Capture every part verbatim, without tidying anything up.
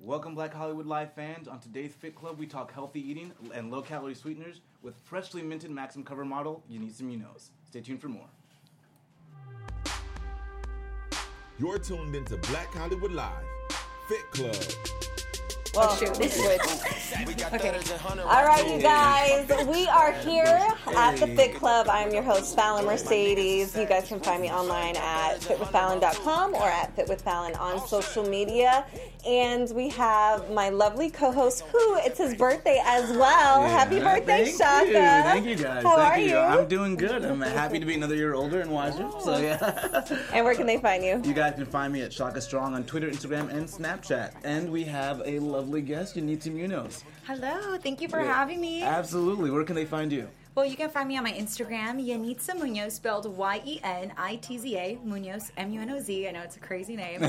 Welcome, Black Hollywood Live fans. On today's Fit Club, we talk healthy eating and low-calorie sweeteners with freshly minted Maxim cover model, Yanisa Munoz. Stay tuned for more. You're tuned into Black Hollywood Live, Fit Club. Well, oh, shoot, this switch. Okay. All right, you guys, we are here at the Fit Club. I'm your host, Fallon Mercedes. You guys can find me online at fit with fallon dot com or at fit with fallon on social media. And we have my lovely co-host, who it's his birthday as well. Yeah, Happy birthday, thank Shaka. You. Thank you, guys. How thank are you. you? I'm doing good. I'm happy to be another year older and wiser. So, yeah. And where can they find you? You guys can find me at Shaka Strong on Twitter, Instagram, and Snapchat. And we have a lovely guest, Yanisa Munoz. Hello. Thank you for yeah. having me. Absolutely. Where can they find you? Well, you can find me on my Instagram, Yanisa Munoz, spelled Y E N I T Z A, Munoz, M U N O Z. I know it's a crazy name.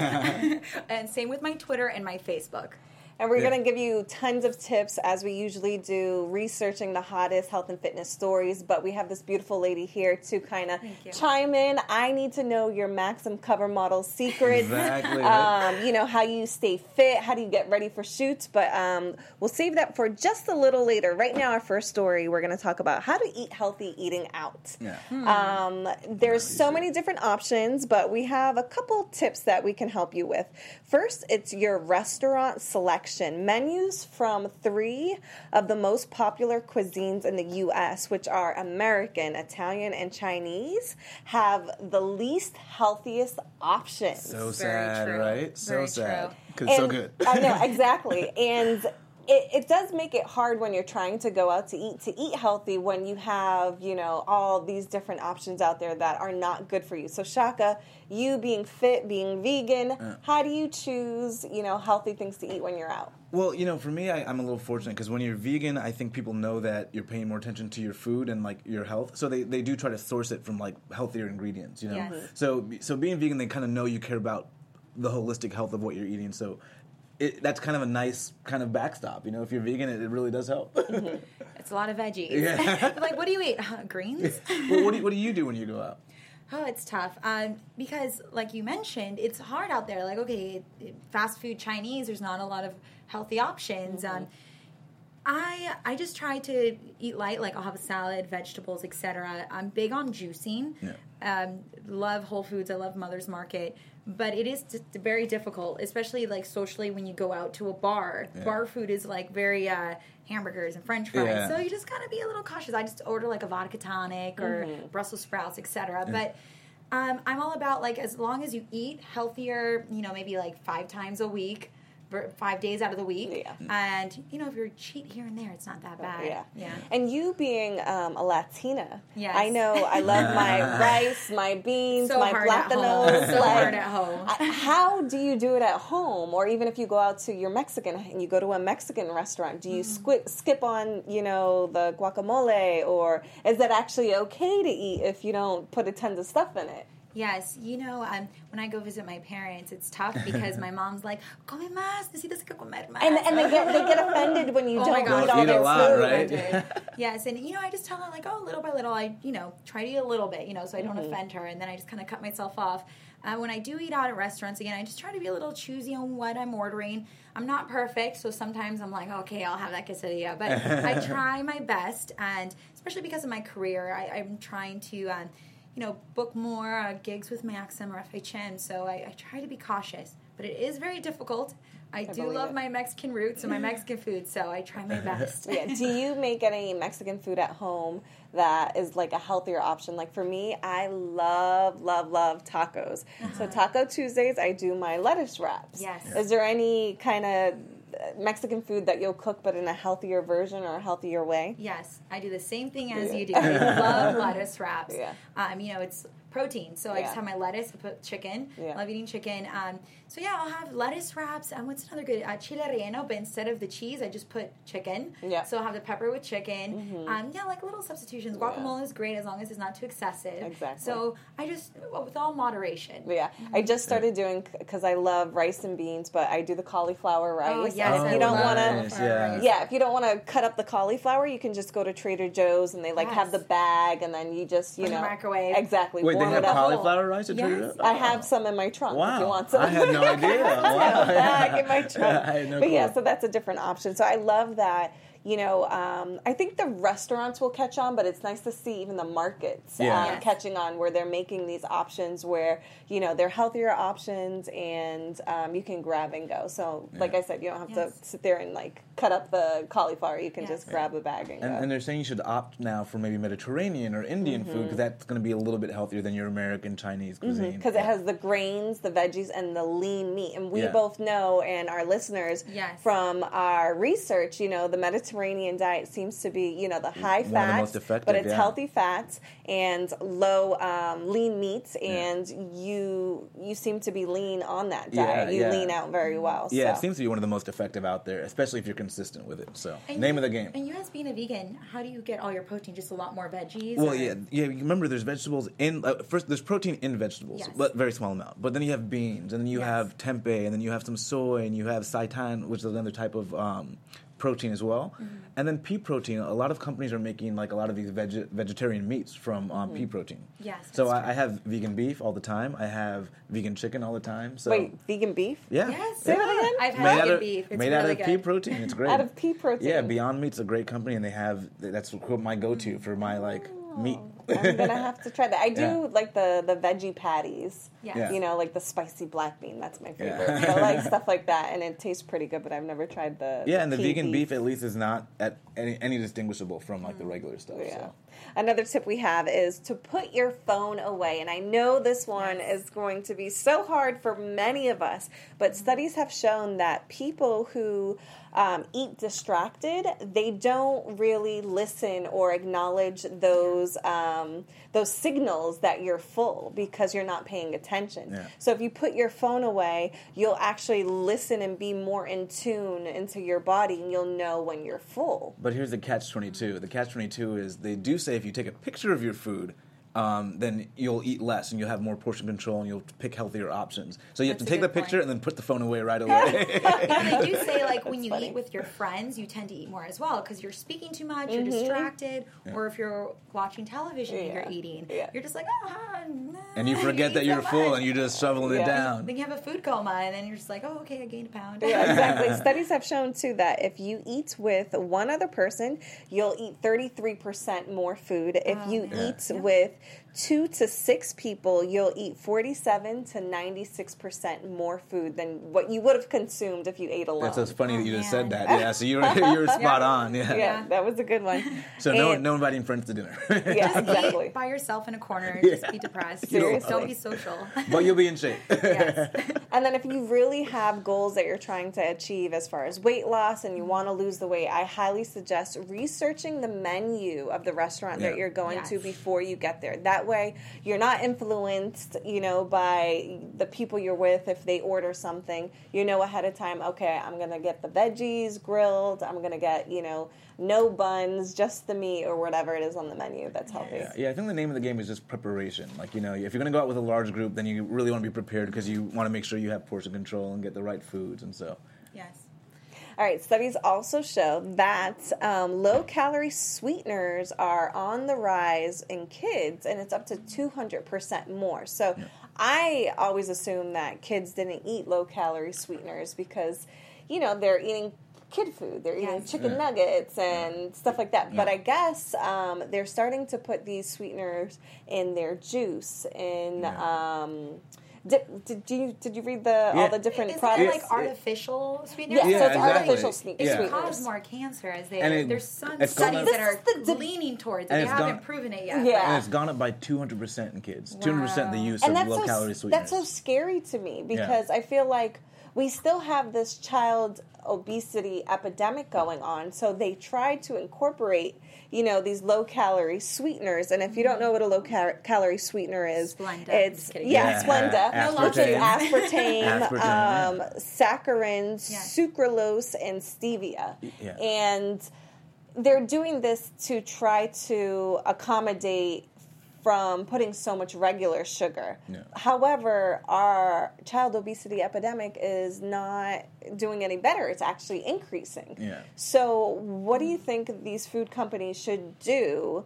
And same with my Twitter and my Facebook. And we're yeah. going to give you tons of tips, as we usually do, researching the hottest health and fitness stories. But we have this beautiful lady here to kind of chime in. I need to know your Maxim cover model secrets. Exactly. Um, you know, how you stay fit, how do you get ready for shoots. But um, we'll save that for just a little later. Right now, our first story, we're going to talk about how to eat healthy eating out. Yeah. Hmm. Um, there's so many different options, but we have a couple tips that we can help you with. First, it's your restaurant selection. Menus from three of the most popular cuisines in the U S, which are American, Italian, and Chinese, have the least healthiest options. So sad, true. right? So Very sad. true. Because it's so good. I know, exactly. And It, it does make it hard when you're trying to go out to eat, to eat healthy when you have, you know, all these different options out there that are not good for you. So, Shaka, you being fit, being vegan, uh, how do you choose, you know, healthy things to eat when you're out? Well, you know, for me, I, I'm a little fortunate because when you're vegan, I think people know that you're paying more attention to your food and, like, your health. So they, they do try to source it from, like, healthier ingredients, you know? Yes. So, so being vegan, they kind of know you care about the holistic health of what you're eating. So It, that's kind of a nice kind of backstop, you know. If you're vegan, it, it really does help. Mm-hmm. It's a lot of veggies. Yeah. Like, what do you eat? Uh, greens? Well, what do you, what do you do when you go out? Oh, it's tough. Um, because, like you mentioned, it's hard out there. Like, okay, fast food Chinese, there's not a lot of healthy options. Mm-hmm. Um, I I just try to eat light. Like, I'll have a salad, vegetables, et cetera. I'm big on juicing. Yeah. Um, love Whole Foods. I love Mother's Market. But it is just very difficult, especially, like, socially when you go out to a bar. Yeah. Bar food is, like, very uh, hamburgers and french fries. Yeah. So you just got to be a little cautious. I just order, like, a vodka tonic or mm-hmm. Brussels sprouts, et cetera. Yeah. But um, I'm all about, like, as long as you eat healthier, you know, maybe, like, five times a week, five days out of the week. Yeah. And, you know, if you're cheat here and there, it's not that bad. Yeah. Yeah. And you being um, a Latina, Yes. I know I love my rice, my beans, So my hard at home. plátanos. So like, hard at home. I- How do you do it at home? Or even if you go out to your Mexican and you go to a Mexican restaurant, do you Mm. squi- skip on, you know, the guacamole? Or is it actually okay to eat if you don't put a tons of stuff in it? Yes, you know, um, when I go visit my parents, it's tough because my mom's like, "Come más, necesitas que comer más." And, and they get they get offended when you Oh don't my gosh. eat all Eat a their lot, food. right? Yes, and, you know, I just tell her, like, oh, little by little, I, you know, try to eat a little bit, you know, so I don't Mm-hmm. offend her, and then I just kind of cut myself off. Uh, when I do eat out at restaurants, again, I just try to be a little choosy on what I'm ordering. I'm not perfect, so sometimes I'm like, okay, I'll have that quesadilla, but I try my best, and especially because of my career, I, I'm trying to... Um, you know, book more uh, gigs with Maxim or F H M, so I, I try to be cautious. But it is very difficult. I, I do love it. my Mexican roots and my Mexican food, so I try my best. Yeah. Do you make any Mexican food at home that is like a healthier option? Like for me, I love, love, love tacos. Uh-huh. So Taco Tuesdays, I do my lettuce wraps. Yes. Is there any kind of Mexican food that you'll cook but in a healthier version or a healthier way? Yes, I do the same thing as Yeah. you do. I love lettuce wraps. Yeah. Um, you know, it's protein, so I just Yeah. have my lettuce. I put chicken. Yeah. Love eating chicken. Um, so yeah, I'll have lettuce wraps. And um, what's another good? Uh, chile relleno, but instead of the cheese, I just put chicken. Yeah. So I'll have the pepper with chicken. Mm-hmm. Um, yeah, like little substitutions. Guacamole is great as long as it's not too excessive. Exactly. So I just, well, with all moderation. Yeah, I just started doing, because I love rice and beans, but I do the cauliflower rice. Oh, yes, And if I you don't love want to, Nice, yeah. yeah, if you don't want to cut up the cauliflower, you can just go to Trader Joe's and they like Yes. have the bag, and then you just, you Put in know, the microwave. exactly. Wait, boil warm have it up. cauliflower rice at Trader Yes. Joe's? I have some in my trunk Wow. if you want some. I had no idea. I have a Wow. bag in my trunk. I had no but yeah, clue. so that's a different option. So I love that. You know, um, I think the restaurants will catch on, but it's nice to see even the markets Yeah. um, Yes. catching on where they're making these options where, you know, they're healthier options and um, you can grab and go. So, like Yeah. I said, you don't have Yes. to sit there and, like, cut up the cauliflower. You can Yes. just grab a bag and, And, go. and they're saying you should opt now for maybe Mediterranean or Indian food because that's going to be a little bit healthier than your American Chinese cuisine. Because it has the grains, the veggies, and the lean meat. And we Yeah. both know, and our listeners, Yes. from our research, you know, the Mediterranean diet seems to be, you know, the high One of the fat, most effective, but it's yeah. healthy fats and low um, lean meats. Yeah. And you you seem to be lean on that Yeah, diet. you yeah. lean out very well. Yeah, it so. seems to be one of the most effective out there, especially if you're consistent with it. So, And name you- of the game. And you as being a vegan, how do you get all your protein? Just a lot more veggies? Well, or- yeah, yeah. You remember, there's vegetables in uh, first. There's protein in vegetables, Yes. but very small amount. But then you have beans, and then you Yes. have tempeh, and then you have some soy, and you have seitan, which is another type of um, protein as well. Mm-hmm. And then pea protein. A lot of companies are making like a lot of these veg- vegetarian meats from um, pea protein. Yes, So that's I, true. I have vegan beef all the time. I have vegan chicken all the time. So Wait, vegan beef? yeah, Yes. Say that again? I've made had out vegan of beef. It's made really out of good. pea protein. It's great. Out of pea protein? Yeah, Beyond Meat's a great company, and they have that's my go-to for my like meat. I'm gonna have to try that. I do Yeah. like the the veggie patties. Yes. Yeah. You know, like the spicy black bean. That's my Yeah. favorite. I like stuff like that, and it tastes pretty good. But I've never tried the Yeah, and the pea vegan beef at least is not at any, any distinguishable from like the regular stuff. Yeah. So. Another tip we have is to put your phone away. And I know this one is going to be so hard for many of us, but studies have shown that people who um, eat distracted, they don't really listen or acknowledge those um, those signals that you're full because you're not paying attention. Yeah. So if you put your phone away, you'll actually listen and be more in tune into your body, and you'll know when you're full. But here's the catch twenty-two. The catch twenty-two is they do say if you take a picture of your food, um, then you'll eat less and you'll have more portion control and you'll pick healthier options. So you That's have a to take the good point. picture and then put the phone away right away. And they do say, like, when you funny. eat with your friends, you tend to eat more as well because you're speaking too much, you're Mm-hmm. distracted, or if you're watching television and Yeah. you're eating, Yeah. you're just like, oh, nah, and you forget eat that so you're full much. and you're just shoveling Yeah. it down. Then you have a food coma, and then you're just like, oh, okay, I gained a pound. Yeah, exactly. Studies have shown too that if you eat with one other person, you'll eat thirty-three percent more food. If Oh, you man. eat Yeah. with two to six people, you'll eat forty-seven to ninety-six percent more food than what you would have consumed if you ate alone. That's so funny Oh, that you just man. said that. Yeah, so you were you were spot on. Yeah. yeah, Yeah. that was a good one. So no And- no inviting friends to dinner. Yeah, Just exactly. eat by yourself in a corner. Just be depressed. Seriously. Don't be social. But you'll be in shape. Yes. And then if you really have goals that you're trying to achieve as far as weight loss and you want to lose the weight, I highly suggest researching the menu of the restaurant that Yeah. you're going Yes. to before you get there. That way you're not influenced, you know, by the people you're with if they order something. You know ahead of time, okay, I'm going to get the veggies grilled, I'm going to get, you know, no buns, just the meat or whatever it is on the menu that's healthy. Yeah, yeah, I think the name of the game is just preparation. Like, you know, if you're going to go out with a large group, then you really want to be prepared because you want to make sure you have portion control and get the right foods. And so, Yes. All right, studies also show that um, low-calorie sweeteners are on the rise in kids, and it's up to two hundred percent more. So I always assumed that kids didn't eat low-calorie sweeteners because, you know, they're eating kid food. They're eating Yes. chicken Yeah. nuggets and stuff like that. But Yeah. I guess um, they're starting to put these sweeteners in their juice, in... Yeah. Um, did, did you did you read the all Yeah. the different Is products? there like artificial sweeteners? Yeah, Yeah, so it's exactly. artificial sweet- Yeah. It sweeteners. causes more cancer as they. And it- there's some it's gone studies up- that are This is the- leaning towards it. and They it's haven't gone- proven it yet. Yeah. and it's gone up by two hundred percent in kids. two hundred percent the use and of that's low so, calorie sweeteners. that's so scary to me because I feel like we still have this child obesity epidemic going on. So they try to incorporate, you know, these low calorie sweeteners. And if you don't know what a low cal- calorie sweetener is, Splenda. it's Just kidding. yeah, Yeah, Splenda, aspartame. which is aspartame, Aspartame, um, saccharin, Yes. sucralose, and stevia. Yeah. And they're doing this to try to accommodate from putting so much regular sugar. Yeah. However, our child obesity epidemic is not doing any better. It's actually increasing. Yeah. So what do you think these food companies should do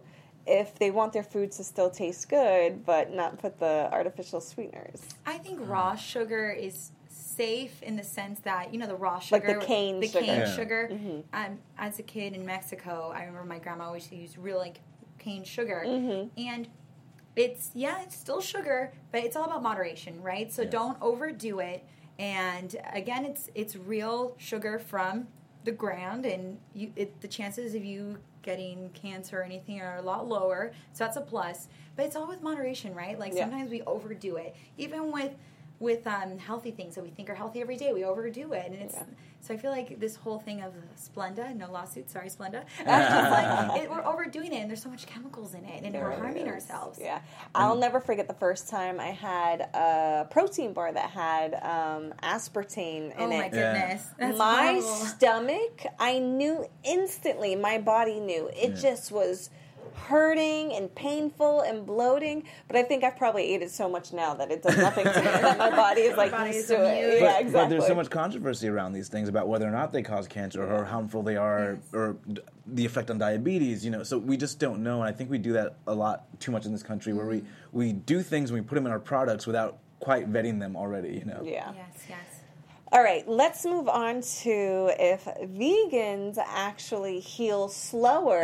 if they want their food to still taste good, but not put the artificial sweeteners. I think raw sugar is safe in the sense that, you know, the raw sugar. Like the cane the sugar. cane Yeah. sugar. Mm-hmm. Um, as a kid in Mexico, I remember my grandma always used real, like, cane sugar. Mm-hmm. And it's, yeah, it's still sugar, but it's all about moderation, right? So Yeah. don't overdo it. And, again, it's it's real sugar from the ground, and you, it, the chances of you getting cancer or anything are a lot lower, so that's a plus. But it's all with moderation, right? Like Yeah. sometimes we overdo it, even with with um, healthy things that we think are healthy every day. We overdo it, and it's Yeah. so I feel like this whole thing of Splenda, no lawsuit, sorry Splenda, it's just like it, we're overdoing it, and there's so much chemicals in it, and There we're really harming is. ourselves. Yeah. I'll never forget the first time I had a protein bar that had um, aspartame in Oh my it. goodness, that's my horrible. stomach, I knew instantly, my body knew. It Yeah. just was hurting and painful and bloating, but I think I've probably ate it so much now that it does nothing to me, that my body is like body used is to it. immune. Yeah, But, exactly. but there's so much controversy around these things about whether or not they cause cancer or how harmful they are Yes. or d- the effect on diabetes, you know. So we just don't know, and I think we do that a lot too much in this country where we, we do things and we put them in our products without quite vetting them already, you know. Yeah. Yes, yes. All right, let's move on to if vegans actually heal slower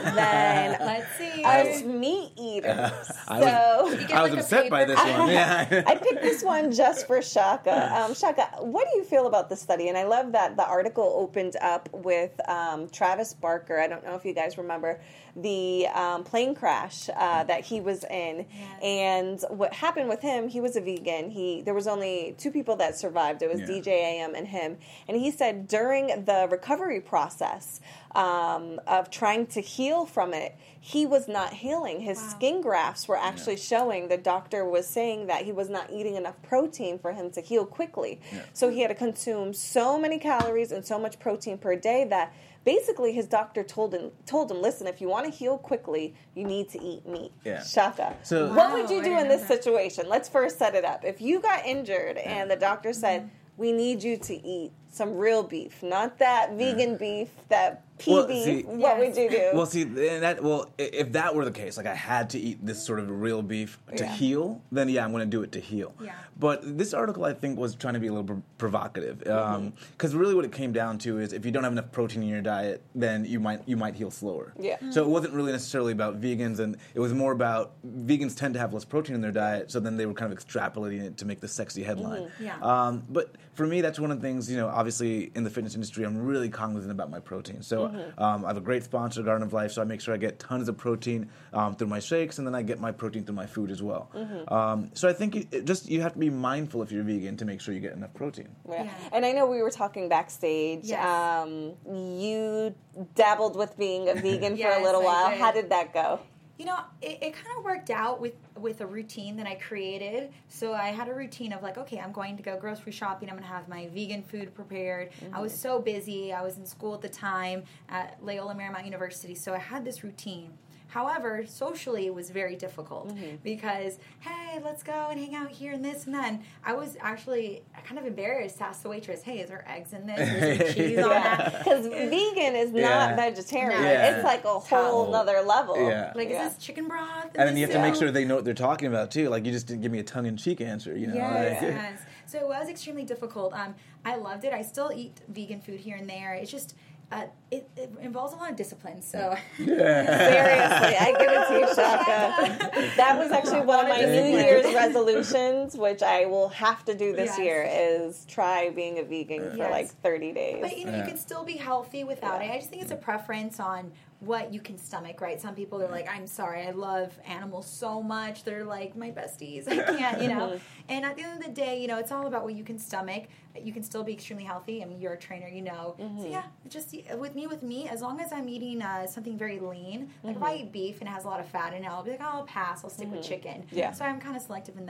than Let's see. us meat eaters. I So You get I was like a upset by paper. this one. Yeah. I picked this one just for Shaka. Um, Shaka, what do you feel about the study? And I love that the article opened up with um, Travis Barker. I don't know if you guys remember the um, plane crash uh, that he was in. Yes. And what happened with him, he was a vegan. He There was only two people that survived. It was Yeah. D J A M and him. And he said during the recovery process um, of trying to heal from it, he was not healing. His Wow. skin grafts were actually showing, the doctor was saying that he was not eating enough protein for him to heal quickly. Yeah. So he had to consume so many calories and so much protein per day that basically his doctor told him, told him, listen, if you want to heal quickly, you need to eat meat. Yeah. Shaka. So- what Wow, would you I do didn't in know this that. situation? Let's first set it up. If you got injured and the doctor said, we need you to eat some real beef, not that vegan beef, that pea Well, beef, see- what would you do? Well, see, and that well, i- if that were the case, like I had to eat this sort of real beef to Yeah. heal, then yeah, I'm going to do it to heal. Yeah. But this article, I think, was trying to be a little pr- provocative, Mm-hmm. because really what it came down to is if you don't have enough protein in your diet, then you might you might heal slower. Yeah. So it wasn't really necessarily about vegans, and it was more about vegans tend to have less protein in their diet, so then they were kind of extrapolating it to make the sexy headline. Mm-hmm. Yeah. Um, but for me, that's one of the things, you know, obviously in the fitness industry, I'm really cognizant about my protein. So Mm-hmm. um, I have a great sponsor, Garden of Life, so I make sure I get tons of protein um, through my shakes, and then I get my protein through my food as well. Mm-hmm. Um, so I think it, it just you have to be mindful if you're vegan to make sure you get enough protein. Yeah. Yeah. And I know we were talking backstage. Yes. Um, you dabbled with being a vegan for Yes, a little I while. did. How did that go? You know, it, it kind of worked out with, with a routine that I created. So I had a routine of like, okay, I'm going to go grocery shopping. I'm going to have my vegan food prepared. I was so busy. I was in school at the time at Loyola Marymount University. So I had this routine. However, socially it was very difficult because, hey, let's go and hang out here and this and that. And I was actually kind of embarrassed to ask the waitress, hey, is there eggs in this? Is there cheese on that? Because vegan is not Yeah. vegetarian. No, Yeah. It's like a whole Total. nother level. Yeah. Like, Yeah. is this chicken broth? And then you have to make this- sure they know what they're talking about too. Like you just didn't give me a tongue-in-cheek answer, you know? Yes, like- yes. So it was extremely difficult. Um, I loved it. I still eat vegan food here and there. It's just uh, it, it involves a lot of discipline. So Seriously, I give it to you, Shaka. That was actually one of my New Discipline. Year's resolutions, which I will have to do this Yes. year, is try being a vegan for Yes. like thirty days. But you know, Yeah. you can still be healthy without it. I just think it's a preference on what you can stomach, right? Some people are like, I'm sorry, I love animals so much. They're like my besties. I can't, you know. And at the end of the day, you know, it's all about what you can stomach. You can still be extremely healthy. I mean, you're a trainer, you know. So yeah, just with me, with me, as long as I'm eating uh, something very lean, like if I eat beef and it has a lot of fat in it, I'll be like, oh, I'll pass. I'll stick with chicken. Yeah. So I'm kind of selective in that.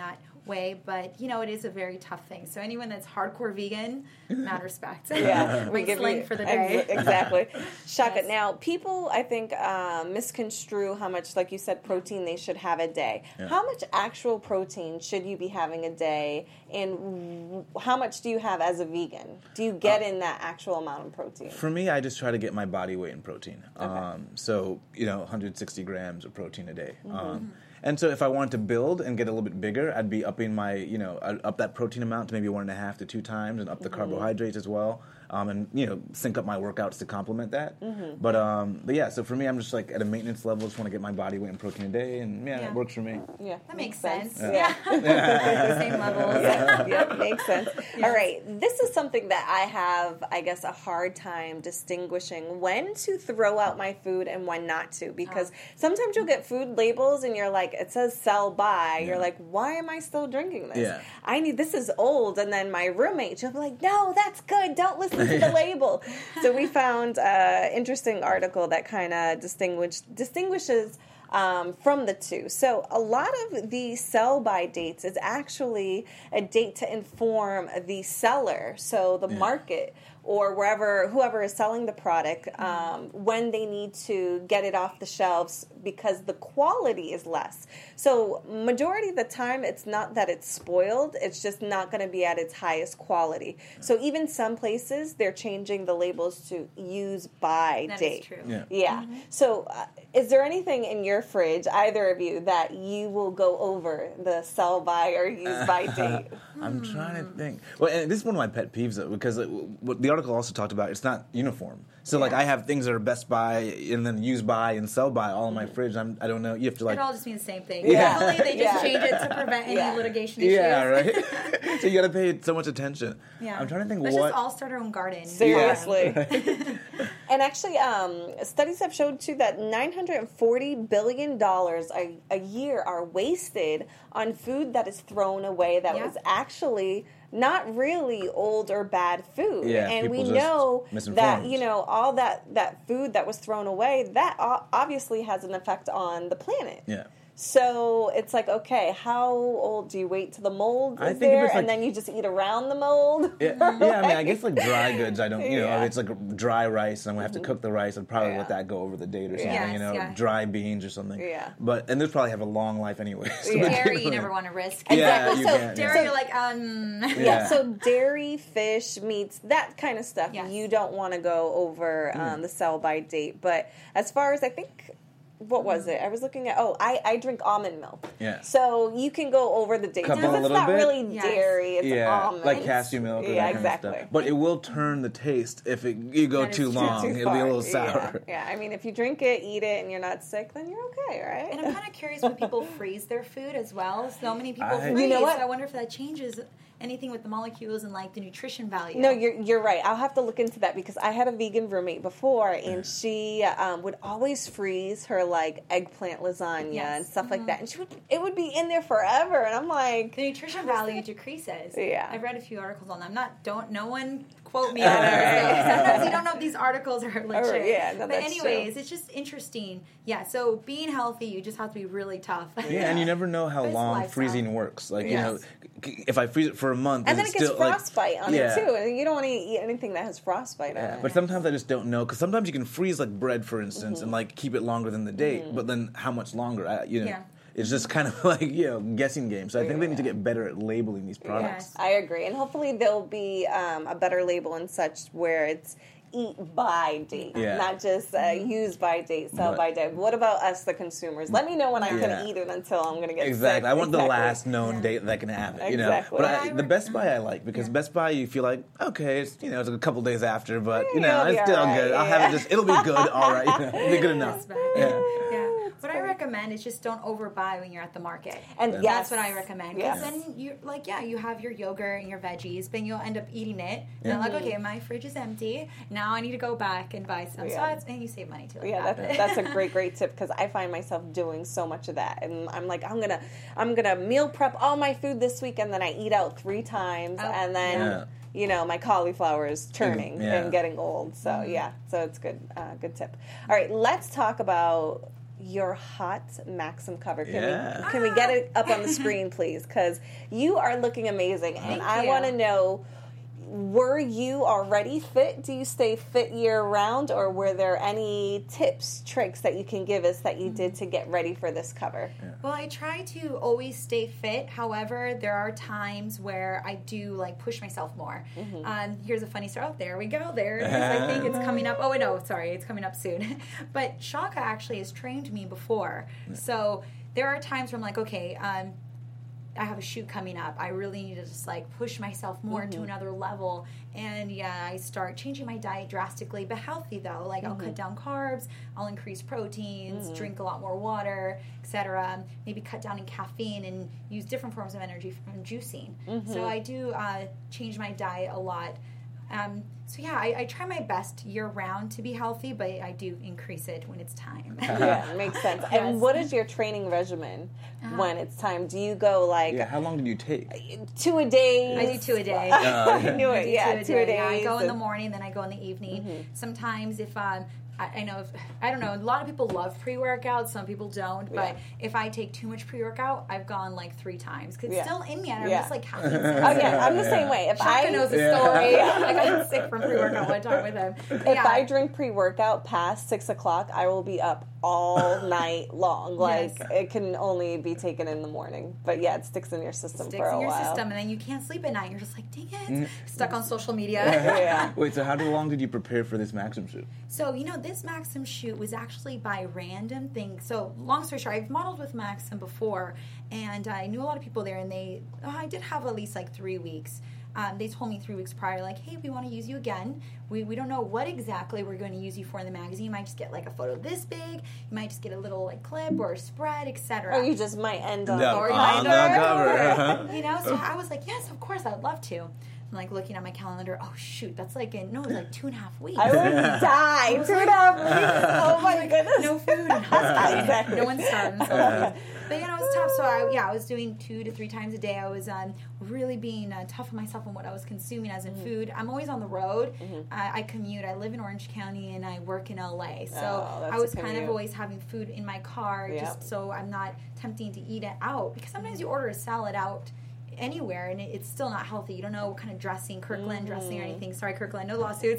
way, but you know, it is a very tough thing. So anyone that's hardcore vegan, mad respect. Yeah, we My give slang you for the day. ex- exactly. Shaka. Yes. Now, people, I think, uh, misconstrue how much, like you said, protein they should have a day. Yeah. How much actual protein should you be having a day, and w- how much do you have as a vegan? Do you get in that actual amount of protein? For me, I just try to get my body weight in protein. Um, so, you know, one hundred sixty grams of protein a day. Mm-hmm. Um, and so if I wanted to build and get a little bit bigger, I'd be upping my, you know, I'd up that protein amount to maybe one and a half to two times and up the Mm-hmm. carbohydrates as well. Um, and, you know, sync up my workouts to complement that. Mm-hmm. But, um, but yeah, so for me, I'm just like at a maintenance level, just want to get my body weight in protein a day. And yeah, Yeah. it works for me. Yeah, That makes sense. Yeah. Yeah. Same levels. yeah, yeah, makes sense. All right, this is something that I have, I guess, a hard time distinguishing when to throw out my food and when not to, because sometimes you'll get food labels and you're like, it says sell by. You're Yeah. like, why am I still drinking this? Yeah. I need, this is old. And then my roommate, she'll be like, no, that's good. Don't listen to the label. So we found an interesting article that kind of distinguish, distinguishes Um, from the two. So a lot of the sell-by dates is actually a date to inform the seller, so the Yeah. market or wherever, whoever is selling the product, um, when they need to get it off the shelves because the quality is less. So majority of the time, it's not that it's spoiled, it's just not going to be at its highest quality. So even some places, they're changing the labels to use by That date. is true. Yeah. Yeah. So, uh, is there anything in your fridge, either of you, that you will go over the sell by or use by date? I'm trying to think. Well, and this is one of my pet peeves, though, because it, what the article also talked about, it's not uniform. So, like, Yeah. I have things that are best by and then use by and sell by all in my fridge. I'm, I don't know. You have to, like. It all just means the same thing. Yeah. Hopefully they just Yeah. change it to prevent any Yeah. litigation issues. Yeah, right? So, you got to pay so much attention. Yeah. I'm trying to think Let's what. just all start our own garden. Seriously. And actually, um, studies have showed, too, that nine hundred forty billion dollars a, a year are wasted on food that is thrown away that Yeah. was actually not really old or bad food. Yeah, and we people just know that, misinformed. you know, all that, that food that was thrown away, that o- obviously has an effect on the planet. Yeah. So it's like, okay, how old do you wait till the mold I is think if there, it's and like- then you just eat around the mold? Yeah, yeah, I mean, I guess like dry goods, I don't, you know, Yeah. if it's like dry rice and I'm gonna have to cook the rice, I'd probably Yeah. let that go over the date or something, Yes, you know, yeah. dry beans or something. Yeah. But, and those probably have a long life anyway. So Yeah. Dairy, you never want to risk. Yeah, Exactly. you So can't, Dairy, yeah. you're like, um. Yeah, Yeah. so dairy, fish, meats, that kind of stuff, Yes. you don't want to go over um, the sell by date. But as far as I think, what was it? I was looking at, oh, I, I drink almond milk. Yeah. So you can go over the date. Couple Because a it's little not bit? really Yes. dairy, it's yeah, almonds. like cashew milk or Yeah, that kind exactly. of stuff. But it will turn the taste if it, you go That is too true. long. Too It'll be a far. little sour. Yeah. yeah, I mean, if you drink it, eat it, and you're not sick, then you're okay, right? And I'm kind of curious when people freeze their food as well. So many people I- freeze. You know what? So I wonder if that changes anything with the molecules and like the nutrition value. No, you're you're right. I'll have to look into that because I had a vegan roommate before, and she um, would always freeze her like eggplant lasagna Yes. and stuff like that, and she would it would be in there forever, and I'm like, The nutrition value decreases. Yeah. I've read a few articles on that. I'm not, don't, no one quote me on it. Sometimes you don't know if these articles are legit. yeah, no, but that's anyways, true. it's just interesting. Yeah, so being healthy, you just have to be really tough. Yeah, and you never know how But it's a long lifestyle. freezing works. Like, you know, Yes. c- if I freeze it for a month, and is then it it gets still, like- frostbite on Yeah. it too, and you don't want to eat anything that has frostbite on Yeah, it. but sometimes I just don't know because sometimes you can freeze like bread, for instance, Mm-hmm. and like keep it longer than the date. But then how much longer? I, you know, Yeah. it's just kind of like you know guessing game. So I think they need to get better at labeling these products. Yes. I agree, and hopefully there'll be um, a better label and such where it's eat by date, Yeah. not just uh, use by date, sell But- by date. What about us, the consumers? Let me know when I'm going Yeah. to eat it until I'm going to get Exactly. sick. I want the Exactly. last known date that can have it. You know, Exactly. but Yeah, I, I the would- Best Buy I like because Best Buy you feel like okay, it's you know it's a couple days after, but you Yeah, know it'll be it's still alright, good. I'll yeah. have it just it'll be good. All right, you know, it'll be good enough. That's bad. Yeah. Yeah. What I recommend is just don't overbuy when you're at the market. And Yeah. yes, That's what I recommend. Yes. Because then you like, yeah, you have your yogurt and your veggies, but you'll end up eating it. And Yeah. then like, okay, my fridge is empty. Now I need to go back and buy some. So Yeah. it's, and you save money too. Like Yeah, that. that's, that's a great, great tip because I find myself doing so much of that, and I'm like, I'm gonna, I'm gonna meal prep all my food this week, and then I eat out three times, Oh, and then, yeah. you know, my cauliflower is turning Yeah. and getting old. So Mm-hmm. yeah, so it's good, uh, good tip. All right, let's talk about your hot Maxim cover. Can Yeah. we can we get it up on the screen, please? Because you are looking amazing, and Thank I you. want to know. Were you already fit? Do you stay fit year round, or were there any tips, tricks that you can give us that you did to get ready for this cover? Well, I try to always stay fit. However, there are times where I do like push myself more. Mm-hmm. Um, here's a funny story. Oh, there we go. There it is. I think it's coming up. Oh, wait, no, sorry, it's coming up soon. But Shaka actually has trained me before, so there are times where I'm like, okay. Um, I have a shoot coming up. I really need to just like push myself more Mm-hmm. to another level. And yeah, I start changing my diet drastically, but healthy though. Like Mm-hmm. I'll cut down carbs, I'll increase proteins, drink a lot more water, et cetera. Maybe cut down in caffeine and use different forms of energy from juicing. Mm-hmm. So I do uh, change my diet a lot. Um, so yeah, I, I try my best year round to be healthy, but I do increase it when it's time. Yeah, it makes sense. Yes. Uh-huh. And what is your training regimen when it's time? Do you go like Yeah, how long did you take? two a day? I do two a day. I knew I it. do Yeah, two a two a day. day. Yeah, I go in the morning, then I go in the evening. Sometimes if um, I, I know, if, I don't know, a lot of people love pre-workout, some people don't, but Yeah. if I take too much pre-workout, I've gone like three times, because Yeah. it's still in me, and I'm Yeah. just like caffeine Oh sensitive. yeah, I'm the same way. If Shaka I knows the Yeah. story. Like I got sick from pre-workout one time with him. But if yeah. I drink pre-workout past six o'clock, I will be up all night long. Like Yes. it can only be taken in the morning. But yeah, it sticks in your system sticks for a in your while. system, and then you can't sleep at night. You're just like, dang it, stuck on social media. Yeah. Wait, so how long did you prepare for this Maxim shoot? So, you know, this Maxim shoot was actually by random thing. So, long story short, I've modeled with Maxim before, and I knew a lot of people there, and they, oh, I did have at least like three weeks. Um, they told me three weeks prior, like, hey, we want to use you again. We we don't know what exactly we're going to use you for in the magazine. You might just get like a photo this big. You might just get a little like clip or a spread, et cetera. Or you just might end on Yeah, or you on might the end cover. up- Uh-huh. You know, so I was like, yes, of course, I'd love to. I'm like looking at my calendar. Oh shoot, that's like in, no, it's like two and a half weeks. I would die. Two and a half weeks. Oh my goodness. No food in hospital. Exactly. No one's starving. So but you know, it was tough. So I, yeah, I was doing two to three times a day. I was um, really being uh, tough on myself on what I was consuming as in Mm-hmm. food. I'm always on the road. I, I commute. I live in Orange County and I work in L A. So Oh, that's I was a kind of commute. always having food in my car, Yep. just so I'm not tempting to eat it out. Because sometimes you order a salad out anywhere and it, it's still not healthy. You don't know what kind of dressing, Kirkland dressing or anything. Sorry, Kirkland, no lawsuits.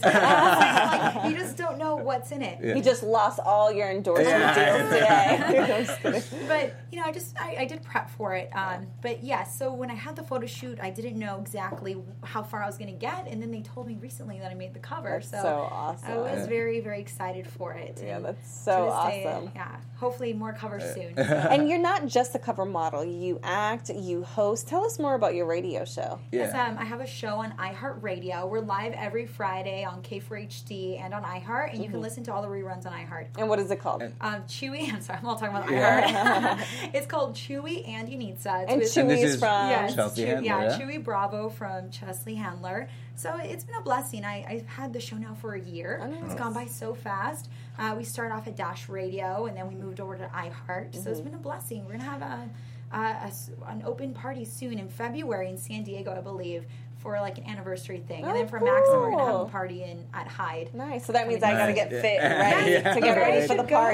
Like, you just don't know what's in it. You just lost all your endorsement Yeah. deals today. I'm just kidding. But you know, I just I, I did prep for it. Um, but yeah, so when I had the photo shoot, I didn't know exactly how far I was going to get, and then they told me recently that I made the cover. That's so so awesome. I was Yeah. very very excited for it. Yeah, And that's to so this day, awesome. yeah, hopefully more covers soon. And you're not just a cover model. You act, you host. Tell us more about your radio show. Yes, Yeah. um, I have a show on iHeartRadio. We're live every Friday on K four H D and on iHeart, and you Mm-hmm. can listen to all the reruns on iHeart. And what is it called? Um, Chewy, I'm sorry, I'm all talking about Yeah. iHeart. It's called Chewy and Unitza. It's And with- Chewy And this is is- from Yes, Chelsea Chew- Handler, yeah, yeah? Chewy Bravo from Chesley Handler. So it's been a blessing. I, I've had the show now for a year. Oh, nice. It's gone by so fast. Uh, we started off at Dash Radio, and then we moved over to iHeart. So Mm-hmm. it's been a blessing. We're going to have a, a, a s- an open party soon in February in San Diego, I believe, for like an anniversary thing. Oh, and then for Maxim, we're going to have cool. a party in at Hyde. Nice. So that means I got to Nice. get fit Yeah. and ready Yeah. to get ready Right. for the Should go.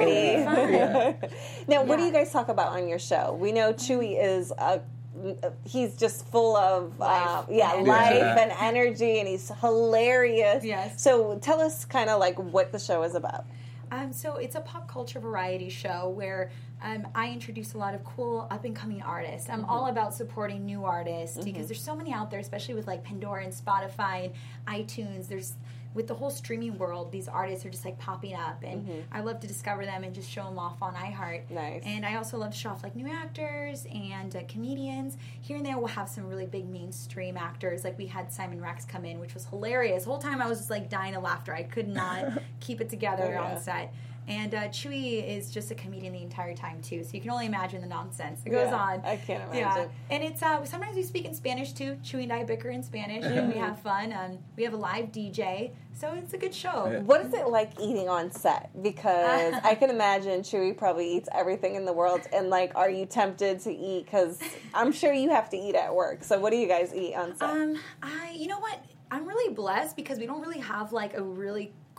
party. Now, what do Yeah. you guys talk about on your show? We know Chewy is a he's just full of uh, Life. yeah, Yeah. life Yeah. and energy, and he's hilarious. Yes. So tell us kind of like what the show is about. Um, so it's a pop culture variety show where um, I introduce a lot of cool up and coming artists. I'm all about supporting new artists because there's so many out there, especially with like Pandora and Spotify and iTunes. There's with the whole streaming world, these artists are just like popping up, and I love to discover them and just show them off on iHeart. Nice. And I also love to show off like new actors and uh, comedians. Here and there, we'll have some really big mainstream actors. Like we had Simon Rex come in, which was hilarious. The whole time I was just like dying of laughter. I could not keep it together Yeah. on set. And uh, Chewy is just a comedian the entire time too, so you can only imagine the nonsense that goes Yeah, on. I can't Yeah, imagine. and it's uh, sometimes we speak in Spanish too. Chewy and I bicker in Spanish, and we have fun. Um, we have a live D J, so it's a good show. What is it like eating on set? Because I can imagine Chewy probably eats everything in the world. And, like, are you tempted to eat? Because I'm sure you have to eat at work. So what do you guys eat on set? Um, I, you know what? I'm really blessed because we don't really have like a really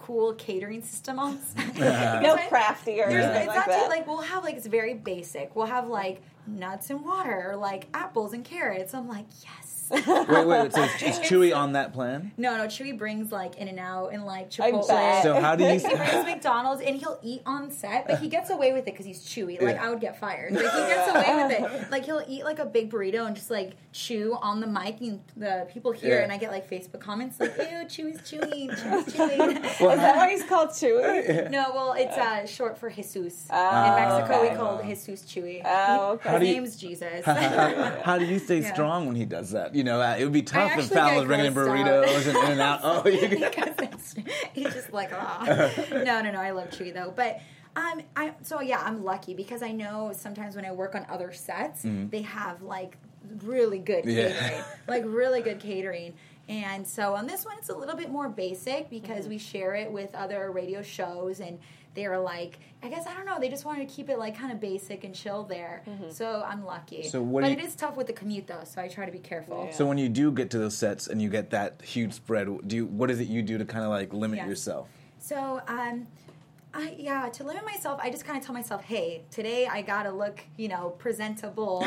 cool catering system on set. No crafty or There's, anything it's like not that. too, like, we'll have, like, it's very basic. We'll have, like, nuts and water, or, like, apples and carrots. I'm like, yes. Wait, wait. So is, is Chewy on that plan? No, no, Chewy brings, like, In-N-Out and, like, I Chipotle. bet. So how do you? He brings McDonald's, and he'll eat on set, but he gets away with it because he's Chewy. Like, Yeah. I would get fired. Like, he gets away with it. Like, he'll eat, like, a big burrito and just, like, chew on the mic, and the people hear, Yeah. and I get, like, Facebook comments, like, ew, Chewy's chewing, Chewy's chewing. Is that why he's called Chewy? No, well, it's uh, short for Jesus. Oh, In Mexico, okay. we call it Jesus Chewy. Oh, okay. His How do you- name's Jesus. How do you stay Yeah. strong when he does that? You know, uh, it would be I tough if actually Fallon get was bringing in grossed burritos out. and In and Out. Oh, you Because it's, he's just like, ah. No, no, no, I love Chewy, though. But, um, I so, yeah, I'm lucky because I know sometimes when I work on other sets, they have, like, really good Yeah. catering. Like, really good catering. And so on this one, it's a little bit more basic because we share it with other radio shows, and they're like, I guess, I don't know, they just wanted to keep it, like, kind of basic and chill there. So I'm lucky. So what but do you- it is tough with the commute, though, so I try to be careful. So when you do get to those sets and you get that huge spread, do you, what is it you do to kind of like limit Yes. yourself? So, um, I, yeah, to limit myself, I just kind of tell myself, hey, today I gotta look, you know, presentable.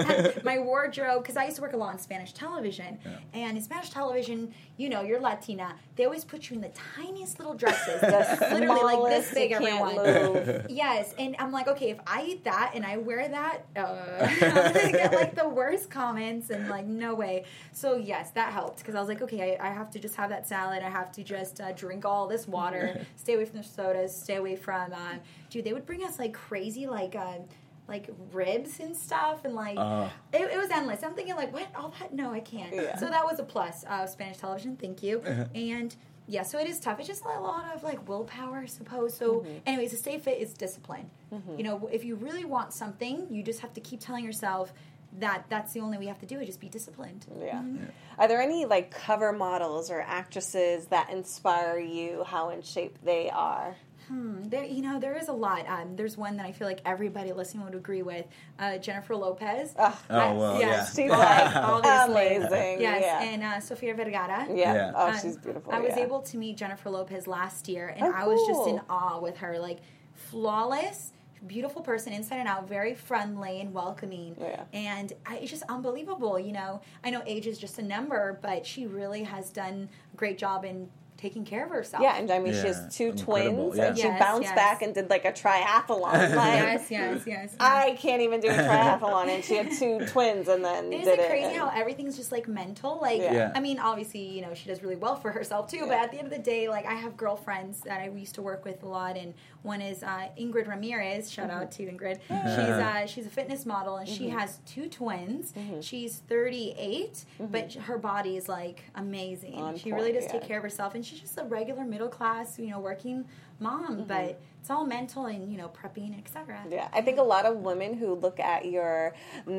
My wardrobe, because I used to work a lot on Spanish television, Yeah. and in Spanish television, you know, you're Latina, they always put you in the tiniest little dresses, The literally like this smallest, big, you can't everyone. move. Yes, and I'm like, okay, if I eat that and I wear that, uh, I'm gonna get like the worst comments, and like, no way. So yes, that helped because I was like, okay, I, I have to just have that salad. I have to just uh, drink all this water, stay away from the sodas, stay away from. Uh, dude, they would bring us like crazy, like. Uh, like ribs and stuff, and like Uh. it, it was endless. I'm thinking like, what? All that? No, I can't. Yeah. So that was a plus of Spanish television. Thank you. And yeah, so it is tough. It's just a lot of like willpower, I suppose. So, anyways, to stay fit is discipline. You know, if you really want something, you just have to keep telling yourself that that's the only way you have to do it. Just be disciplined. Yeah. Are there any like cover models or actresses that inspire you? How in shape they are? Hmm, there, you know, there is a lot. Um, there's one that I feel like everybody listening would agree with. Uh, Jennifer Lopez. Oh, Oh, well, yeah. she's like Obviously. amazing. Yes, yeah. and uh, Sofia Vergara. yeah. Yeah. Oh, Um, she's beautiful. I was yeah. able to meet Jennifer Lopez last year, and Oh, I was just in cool. awe with her. Like, flawless, beautiful person, inside and out, very friendly and welcoming. Yeah. And I, it's just unbelievable, you know. I know age is just a number, but she really has done a great job in taking care of herself. Yeah, and I mean, she Yeah, has two incredible, twins, yeah. and she Yes, bounced yes. back and did like a triathlon. Like, Yes, yes, yes. I can't even do a triathlon, and she had two twins, and then Isn't did it it. crazy and- how everything's just like mental? Like, Yeah. Yeah. I mean, obviously, you know, she does really well for herself too. But Yeah. at the end of the day, like, I have girlfriends that I used to work with a lot, and one is uh, Ingrid Ramirez. Shout out to Ingrid. She's uh, she's a fitness model, and she has two twins. She's thirty-eight, but her body is like amazing. On she really point, does take yeah. care of herself, and she's just a regular middle class, you know, working mom. But it's all mental and you know, prepping, et cetera. Yeah, I think a lot of women who look at your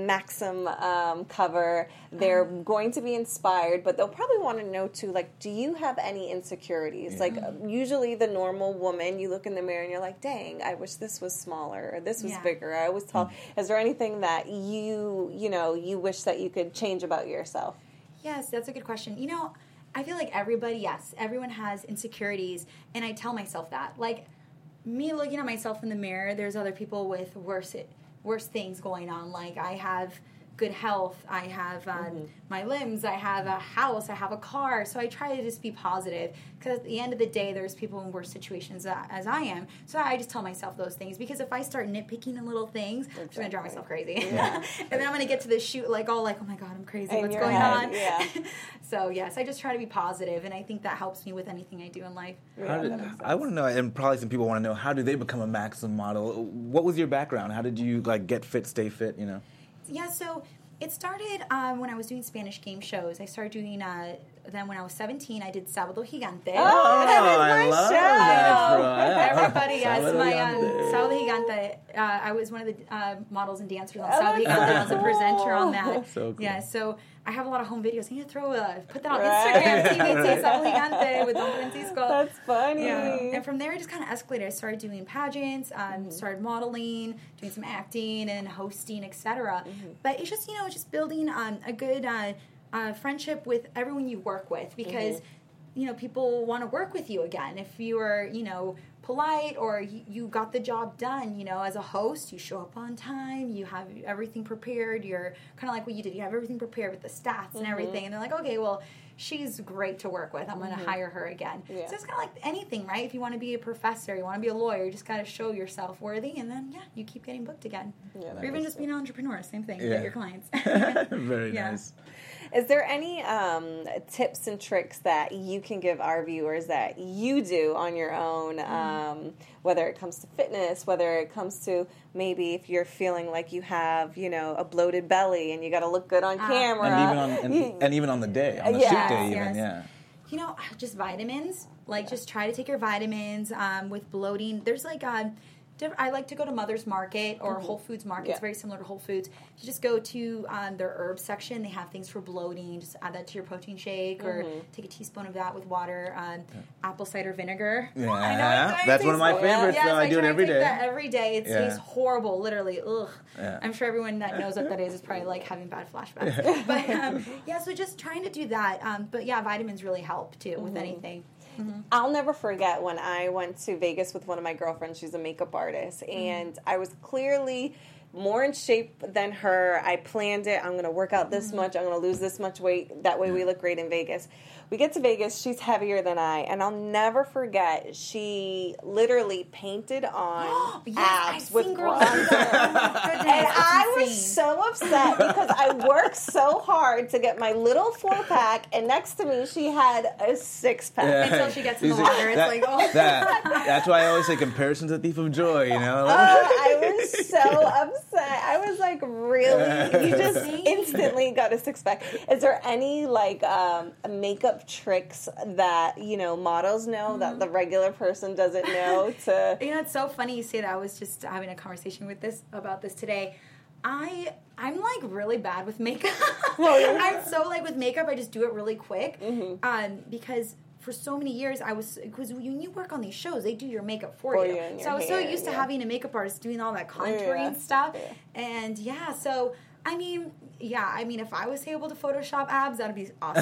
Maxim um, cover, they're going to be inspired, but they'll probably want to know too, like, do you have any insecurities? Like, usually the normal woman, you look in the mirror and you're like, dang, I wish this was smaller, or this was Yeah. bigger. I was tall. Is there anything that you, you know, you wish that you could change about yourself? Yes, that's a good question. You know, I feel like everybody, yes, everyone has insecurities, and I tell myself that. Like, me looking at myself in the mirror, there's other people with worse worse things going on. Like, I have good health, I have um, my limbs, I have a house, I have a car, so I try to just be positive, because at the end of the day, there's people in worse situations uh, as I am, so I just tell myself those things, because if I start nitpicking in little things, I'm going to drive myself crazy. Yeah. And then I'm going to get to the shoot like, all like, oh my God, I'm crazy, In what's your going head, on? yeah. So, yes, I just try to be positive, and I think that helps me with anything I do in life. How did, I want to know, and probably some people want to know, how did they become a Maxim model? What was your background? How did you like get fit, stay fit? You know. Yeah, so it started um, when I was doing Spanish game shows. I started doing, uh, then when I was seventeen, I did Sábado Gigante. Oh, that was I my love show. that, bro. Yeah. Everybody, yes, Sábado my um, Gigante. Sábado Gigante. Uh, I was one of the uh, models and dancers on Oh, Sábado that's Gigante. I was a so presenter on cool. that. So cool. Yeah, so I have a lot of home videos. I need to throw a put that on Right. Instagram. T V T Sábado Gigante with Don Francisco. That's funny. Yeah. And from there, it just kind of escalated. I started doing pageants, um, Mm-hmm. started modeling, doing some acting and hosting, et cetera. Mm-hmm. But it's just, you know, just building um, a good uh, uh, friendship with everyone you work with, because Mm-hmm. you know, people want to work with you again. If you are, you know, polite or you, you got the job done, you know, as a host, you show up on time, you have everything prepared, you're kind of like what you did, you have everything prepared with the stats and mm-hmm. everything, and they're like, okay, well, she's great to work with, I'm going to mm-hmm. hire her again. Yeah. So it's kind of like anything, right? If you want to be a professor, you want to be a lawyer, you just got to show yourself worthy, and then, yeah, you keep getting booked again. Yeah, or even just being an entrepreneur, same thing, yeah. get your clients. Very yeah. nice. Is there any um, tips and tricks that you can give our viewers that you do on your own, um, whether it comes to fitness, whether it comes to maybe if you're feeling like you have, you know, a bloated belly and you got to look good on uh, camera. And even on, and, and even on the day, on the yes, shoot day even, yes. yeah. You know, just vitamins. Like, yeah. just try to take your vitamins um, with bloating. There's like a... I like to go to Mother's Market or mm-hmm. Whole Foods Market. Yeah. It's very similar to Whole Foods. You just go to um, their herbs section. They have things for bloating. Just add that to your protein shake mm-hmm. or take a teaspoon of that with water. Um, yeah. Apple cider vinegar. Yeah, I know, that's one of my favorites. Yes, so I, I do it every day. day. That every day. It yeah. tastes horrible, literally. Ugh. Yeah. I'm sure everyone that knows what that is is probably like having bad flashbacks. but um, yeah, so just trying to do that. Um, but yeah, vitamins really help too mm-hmm. with anything. Mm-hmm. I'll never forget when I went to Vegas with one of my girlfriends. She's a makeup artist, and mm-hmm. I was clearly more in shape than her. I planned it. I'm going to work out this mm-hmm. much. I'm going to lose this much weight. That way we look great in Vegas. We get to Vegas. She's heavier than I, and I'll never forget. She literally painted on yes, abs I've with bronzer, oh and I was so upset because I worked so hard to get my little four pack, and next to me she had a six pack. Yeah. Until she gets in the water, that, it's like, oh. That, that's why I always say comparison's a thief of joy. You know. Oh, I was so upset. I was like, really? You just instantly got a six pack. Is there any like um, makeup tricks that, you know, models know mm-hmm. that the regular person doesn't know to... You know, it's so funny you say that. I was just having a conversation with this about this today. I, I'm, like, really bad with makeup. Oh, yeah. I'm so, like, with makeup, I just do it really quick. Mm-hmm. Um, because... For so many years, I was, because when you work on these shows, they do your makeup for, for you. you so I was hair, so used to yeah. having a makeup artist doing all that contouring yeah. stuff. Yeah. And yeah, so, I mean, yeah, I mean, if I was able to Photoshop abs, that'd be awesome.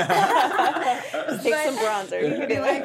Just take some bronzer. You could be like,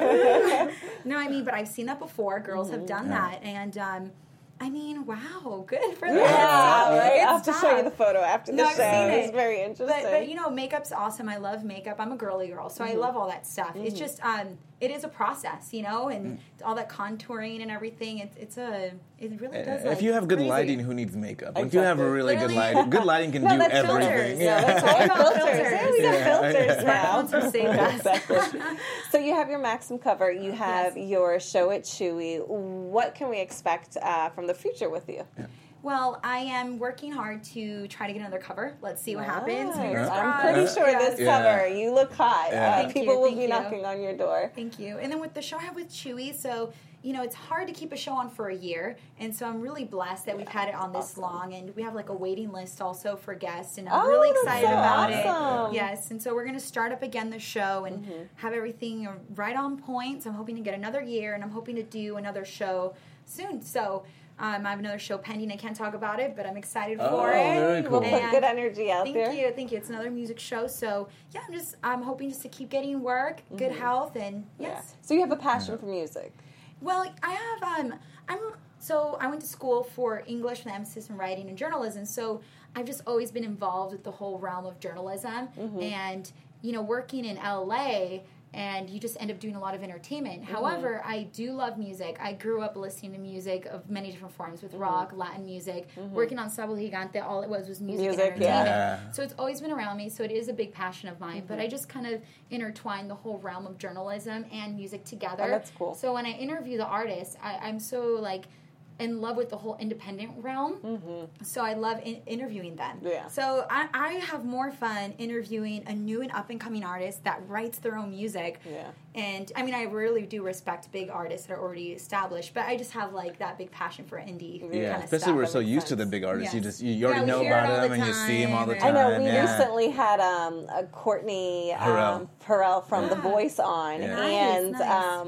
no, I mean, but I've seen that before. Girls mm-hmm. have done yeah. that. And, um, I mean, wow, good for them. Yeah, right? I'll have to show you the photo after the no, show. It. It's very interesting. But, but, you know, makeup's awesome. I love makeup. I'm a girly girl, so mm-hmm. I love all that stuff. Mm-hmm. It's just, um, it is a process, you know, and mm-hmm. all that contouring and everything. It's, it's a, it really does. If like, you have good crazy. lighting, who needs makeup? Exactly. If you have a really, really? good lighting, good lighting can no, do that's everything. Filters. Yeah, yeah that's all about filters. filters. Yeah, we got yeah. filters now. Filters save us. Exactly. So you have your Maxim cover. You have yes. your show at Chewy. What can we expect uh, from the future with you? Yeah. Well, I am working hard to try to get another cover. Let's see what nice. happens. Fingers I'm pretty sure this yeah. cover, you look hot. Yeah. Uh, people you, will be you. knocking on your door. Thank you. And then with the show I have with Chewy, so, you know, it's hard to keep a show on for a year. And so I'm really blessed that we've had it on this awesome. long. And we have like a waiting list also for guests. And I'm oh, really excited so about awesome. it. Yes. And so we're going to start up again the show and mm-hmm. have everything right on point. So I'm hoping to get another year. And I'm hoping to do another show soon. So... Um, I have another show pending. I can't talk about it, but I'm excited oh, for it. Very cool. We'll put and good energy out thank there. Thank you, thank you. It's another music show, so yeah, I'm just I'm hoping just to keep getting work, mm-hmm. good health, and yes. Yeah. So you have a passion yeah. for music. Well, I have. Um, I'm so I went to school for English with emphasis in writing and journalism. So I've just always been involved with the whole realm of journalism, mm-hmm. and you know, working in L A. And you just end up doing a lot of entertainment. Mm-hmm. However, I do love music. I grew up listening to music of many different forms, with mm-hmm. rock, Latin music. Mm-hmm. Working on Sabel Gigante, all it was was music, music and entertainment. Yeah. So it's always been around me, so it is a big passion of mine. Mm-hmm. But I just kind of intertwine the whole realm of journalism and music together. Oh, that's cool. So when I interview the artists, I, I'm so, like... in love with the whole independent realm, mm-hmm. so I love in- interviewing them. Yeah. So I, I have more fun interviewing a new and up-and-coming artist that writes their own music. Yeah. And, I mean, I really do respect big artists that are already established, but I just have, like, that big passion for indie yeah, kind of especially stuff. we're so used sense. to the big artists. Yes. You just you, you already yeah, know about them, and you see them all the time. I know, we yeah. recently had um, a Courtney um, Harrell. Harrell from yeah. The Voice on, Yeah. and nice, nice. Um,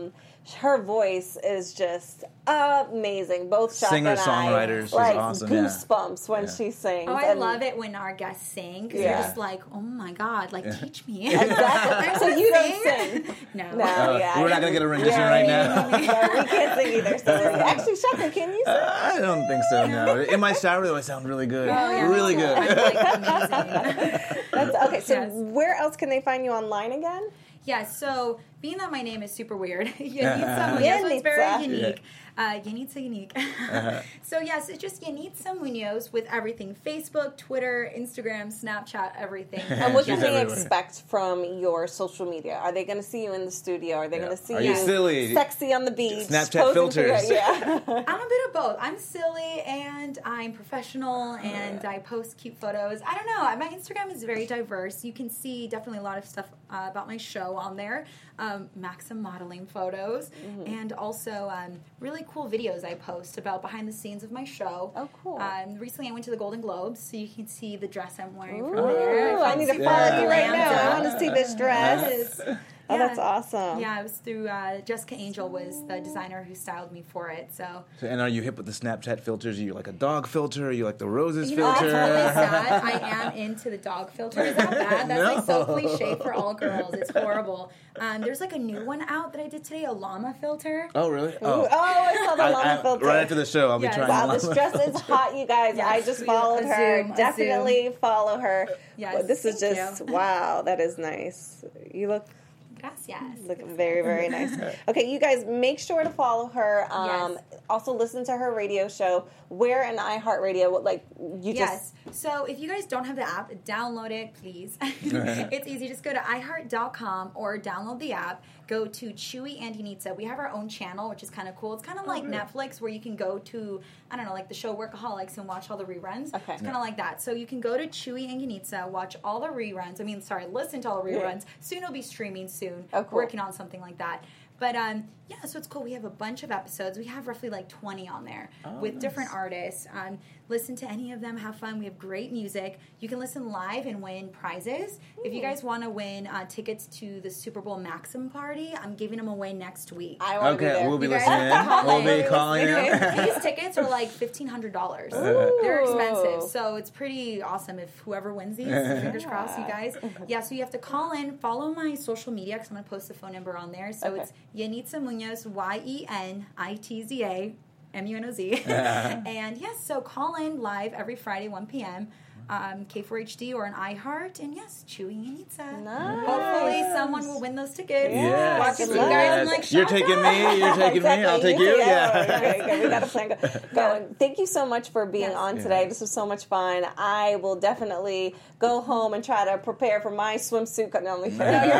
her voice is just amazing. Both Shaka and I, Singer-songwriter, she's like awesome, yeah. goosebumps when Yeah. she sings. Oh, I And- love it when our guests sing because Yeah. you're just like, oh my god, like teach me. Exactly. So you don't sing. No. No, Uh, yeah. we're not gonna get a rendition Yeah, right yeah, now. yeah, yeah. We can't sing either. So actually, Shaka, can you sing? I don't think so. No, in my shower though, I sound really good. Oh, yeah, really me too. good. I'm like amazing. That's, okay, so Yes. where else can they find you online again? Yeah, so being that my name is super weird, Yanitza Munoz, so it's very Yanitza. unique. Uh, Yanitza unique. Uh-huh. So yes, it's just Yanitza Munoz with everything: Facebook, Twitter, Instagram, Snapchat, everything. And what She's can they everywhere. expect from your social media? Are they going to see you in the studio? Are they Yeah. going to see Are you you silly? sexy on the beach? Snapchat posing for your- filters. Yeah. I'm a bit of both. I'm silly and I'm professional and I post cute photos. I don't know. My Instagram is very diverse. You can see definitely a lot of stuff uh, about my show on there. Um, Maxim modeling photos Mm-hmm. and also um, really cool videos I post about behind the scenes of my show. Oh, cool. Um, recently I went to the Golden Globes, so you can see the dress I'm wearing Ooh, from there. I From need to Super follow you right now. I Atlanta. want to see this dress. Yes. Oh, Yeah. that's awesome. Yeah, it was through uh, Jessica Angel was the designer who styled me for it. So So, and are you hip with the Snapchat filters? Are you like a dog filter? Are you like the roses you know, it's filter? really sad. I am into the dog filter. Is that bad? That's like so No. cliche for all girls. It's horrible. Um, there's like a new one out that I did today, a llama filter. Oh, really? Ooh, oh, I saw the I- llama I- filter. right after the show, I'll Yes. be trying Wow, the this llama. dress is hot, you guys. Yes. I just A followed her. Zoom, a Definitely follow her. Yes, This is thank just, you. wow, that is nice. You look Gracias. Look very, very nice. Okay, you guys, make sure to follow her. Um, Yes. Also, listen to her radio show. Where in iHeartRadio? What, like you Yes. So if you guys don't have the app, download it, please. It's easy. Just go to i heart dot com or download the app. Go to Chewy and Yanitza. We have our own channel, which is kind of cool. It's kind of like Netflix, where you can go to, I don't know, like the show Workaholics and watch all the reruns. Okay. It's kind of like that. So you can go to Chewy and Yanitza, watch all the reruns. I mean, sorry, listen to all the reruns. Soon it'll be streaming soon. Oh, cool. Working on something like that. But um, yeah, so it's cool. We have a bunch of episodes. We have roughly like twenty on there with different artists. Um, listen to any of them. Have fun. We have great music. You can listen live and win prizes. If you guys want to win uh, tickets to the Super Bowl Maxim party, I'm giving them away next week. I want to be Okay, there. we'll be You guys listening. have to call We'll in. be calling Okay. you. These tickets are like fifteen hundred dollars. Ooh. They're expensive, so it's pretty awesome if whoever wins these, fingers crossed, you guys. Yeah, so you have to call in, follow my social media, because I'm going to post the phone number on there. So Okay. it's Yanitza Munoz, Y E N I T Z A, M U N O Z. And yes, so call in live every Friday, one p.m., um, K four H D or an iHeart, and yes, Chewy Yanitza. Nice. Hopefully someone will win those tickets. Yes. Watch Good you luck. guys and like, You're "Shut taking up." me. You're taking me. I'll Exactly. take you. Yeah. Yeah. Okay, okay, we got a plan go- going. Thank you so much for being Yes. on today. This was so much fun. I will definitely go home and try to prepare for my swimsuit. No, I'm kidding. No, you're good.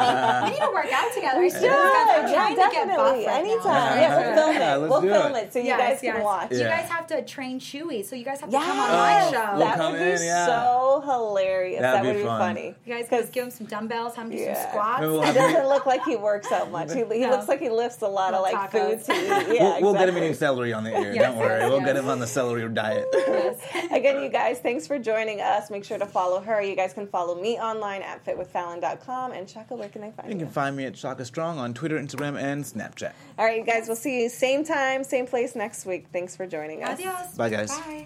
I mean, we need to work out together. We too, should. because I'm Yeah, trying to get buff definitely. right Anytime. now. Yeah, we'll film Yeah, it. let's We'll do film it. it so you Yes, guys yes. can watch. You Yeah. guys have to train Chewy, so you guys have to Yes. come on my show. We'll That come would be in, yeah. so hilarious. That'd that be would be fun. funny. You guys can give him some dumbbells, have him do Yeah. some squats. We'll He have- doesn't look like he works out much. He, he No. looks like he lifts a lot of Little like tacos. food to eat. Yeah, we'll, we'll get him exactly. eating celery on the ear. Yes, Don't worry. yes, We'll yes. get him on the celery diet. Yes. Again, you guys, thanks for joining us. Make sure to follow her. You guys can follow me online at fit with fallon dot com. And Shaka, where can I find You you? can find me at Shaka Strong on Twitter, Instagram, and Snapchat. All right, you guys, we'll see you same time, same place next week. Thanks for joining us. Adios. Bye, guys. Bye.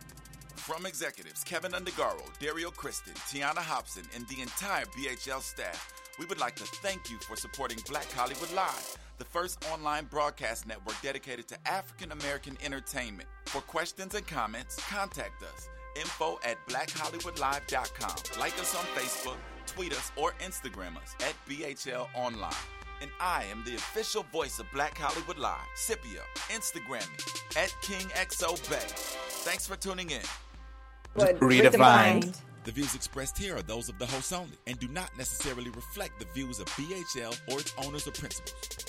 From executives Kevin Undergaro, Dario Kristen, Tiana Hobson, and the entire B H L staff, we would like to thank you for supporting Black Hollywood Live, the first online broadcast network dedicated to African American entertainment. For questions and comments, contact us. Info at black hollywood live dot com. Like us on Facebook, tweet us, or Instagram us at B H L Online. And I am the official voice of Black Hollywood Live, Scipio. Instagram me at King X O Bay. Thanks for tuning in. But Redefined. The views expressed here are those of the host only and do not necessarily reflect the views of B H L or its owners or principals.